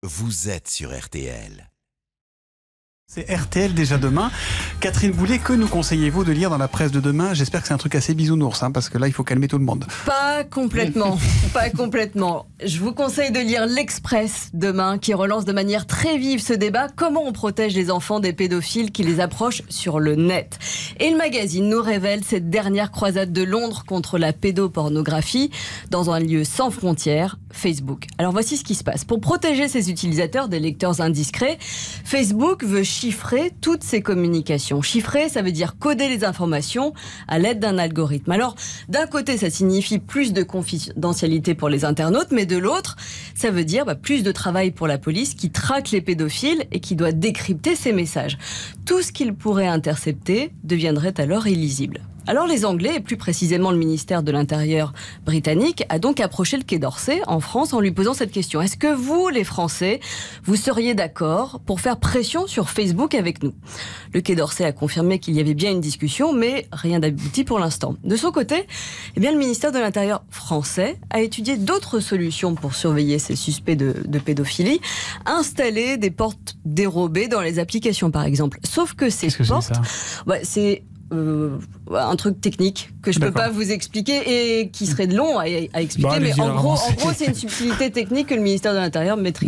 vous êtes sur RTL. C'est RTL déjà demain. Catherine Boulet, que nous conseillez-vous de lire dans la presse de demain? J'espère que c'est un truc assez bisounours, parce que là, il faut calmer tout le monde. Pas complètement, pas complètement. Je vous conseille de lire l'Express demain, qui relance de manière très vive ce débat. Comment on protège les enfants des pédophiles qui les approchent sur le net? Et le magazine nous révèle cette dernière croisade de Londres contre la pédopornographie dans un lieu sans frontières, Facebook. Alors voici ce qui se passe. Pour protéger ses utilisateurs des lecteurs indiscrets, Facebook veut chiffrer toutes ses communications. Chiffrer, ça veut dire coder les informations à l'aide d'un algorithme. Alors, d'un côté, ça signifie plus de confidentialité pour les internautes, mais de l'autre, ça veut dire plus de travail pour la police qui traque les pédophiles et qui doit décrypter ces messages. Tout ce qu'il pourrait intercepter deviendrait alors illisible. Alors les Anglais, et plus précisément le ministère de l'Intérieur britannique, a donc approché le Quai d'Orsay en France en lui posant cette question. Est-ce que vous, les Français, vous seriez d'accord pour faire pression sur Facebook avec nous? Le Quai d'Orsay a confirmé qu'il y avait bien une discussion, mais rien d'abouti pour l'instant. De son côté, le ministère de l'Intérieur français a étudié d'autres solutions pour surveiller ces suspects de pédophilie. Installer des portes dérobées dans les applications, par exemple. Sauf que ces portes... c'est un truc technique que je ne peux pas vous expliquer et qui serait long à expliquer, mais en gros, c'est une subtilité technique que le ministère de l'Intérieur maîtrise.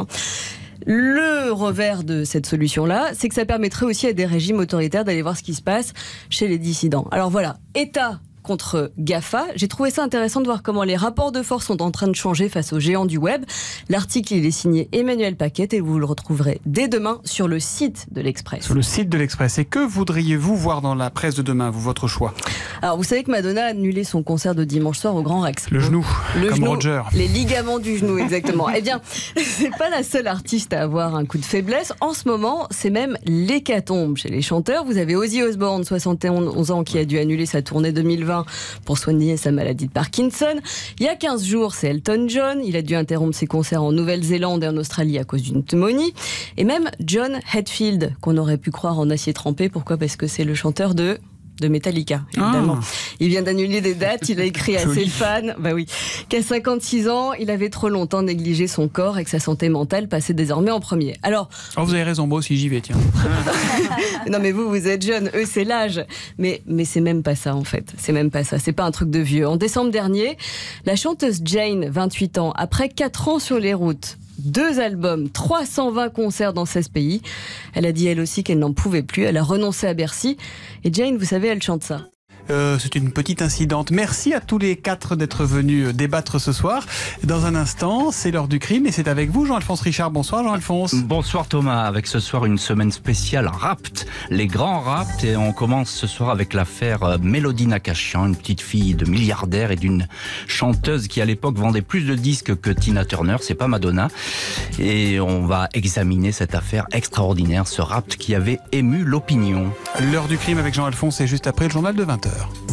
Le revers de cette solution-là, c'est que ça permettrait aussi à des régimes autoritaires d'aller voir ce qui se passe chez les dissidents. Alors voilà, État contre GAFA. J'ai trouvé ça intéressant de voir comment les rapports de force sont en train de changer face aux géants du web. L'article, il est signé Emmanuel Paquette et vous le retrouverez dès demain sur le site de l'Express. Sur le site de l'Express. Et que voudriez-vous voir dans la presse de demain, votre choix? Alors, vous savez que Madonna a annulé son concert de dimanche soir au Grand Rex. Le genou, comme Roger. Les ligaments du genou, exactement. Eh bien, c'est pas la seule artiste à avoir un coup de faiblesse. En ce moment, c'est même l'hécatombe chez les chanteurs. Vous avez Ozzy Osbourne, 71 ans, qui a dû annuler sa tournée 2020 pour soigner sa maladie de Parkinson. Il y a 15 jours, c'est Elton John. Il a dû interrompre ses concerts en Nouvelle-Zélande et en Australie à cause d'une pneumonie. Et même John Hetfield, qu'on aurait pu croire en acier trempé. Pourquoi? Parce que c'est le chanteur de Metallica, évidemment. Il vient d'annuler des dates, il a écrit à ses fans qu'à 56 ans, il avait trop longtemps négligé son corps et que sa santé mentale passait désormais en premier. Alors, vous avez raison, moi aussi j'y vais, tiens. Non mais vous êtes jeune, eux c'est l'âge. Mais c'est même pas ça en fait, c'est même pas ça, c'est pas un truc de vieux. En décembre dernier, la chanteuse Jane, 28 ans, après 4 ans sur les routes, 2 albums, 320 concerts dans 16 pays. Elle a dit elle aussi qu'elle n'en pouvait plus. Elle a renoncé à Bercy. Et Jane, vous savez, elle chante ça. C'est une petite incidente. Merci à tous les 4 d'être venus débattre ce soir. Dans un instant, c'est l'heure du crime et c'est avec vous, Jean-Alphonse Richard. Bonsoir, Jean-Alphonse. Bonsoir, Thomas. Avec ce soir une semaine spéciale Rapt, les grands Rapt. Et on commence ce soir avec l'affaire Mélodie Nakachian, une petite fille de milliardaire et d'une chanteuse qui à l'époque vendait plus de disques que Tina Turner. C'est pas Madonna. Et on va examiner cette affaire extraordinaire, ce Rapt qui avait ému l'opinion. L'heure du crime avec Jean-Alphonse, c'est juste après le journal de 20h.